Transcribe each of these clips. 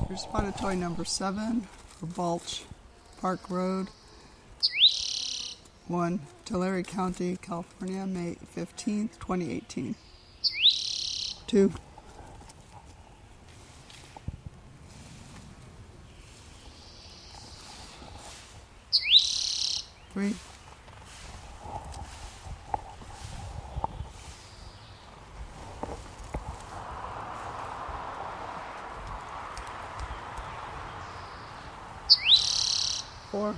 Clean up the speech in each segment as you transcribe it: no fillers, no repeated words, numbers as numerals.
Here's spotted toy number 7 for Balch Park Road, 1, Tulare County, California, May 15th, 2018. 2, 3, 4,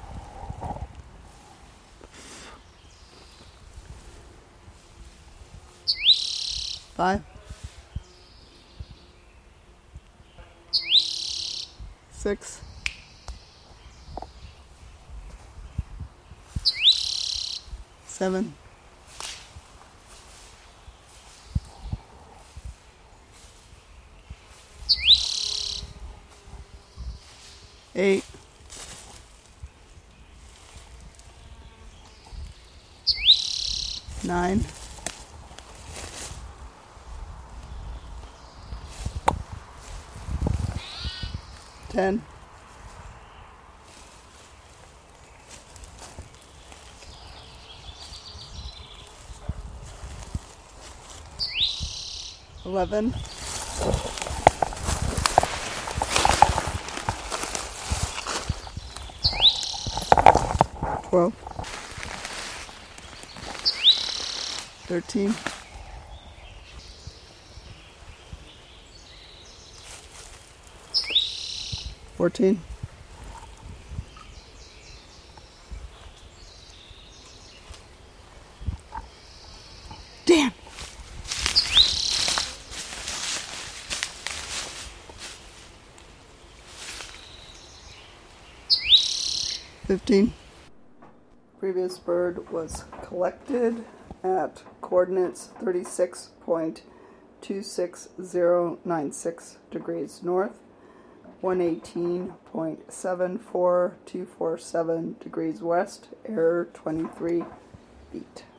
5, 6, 7, 8, 9, 10, 11, 12, 13, 14, 15. Previous bird was collected at coordinates 36.26096 degrees north, 118.74247 degrees west, error 23 feet.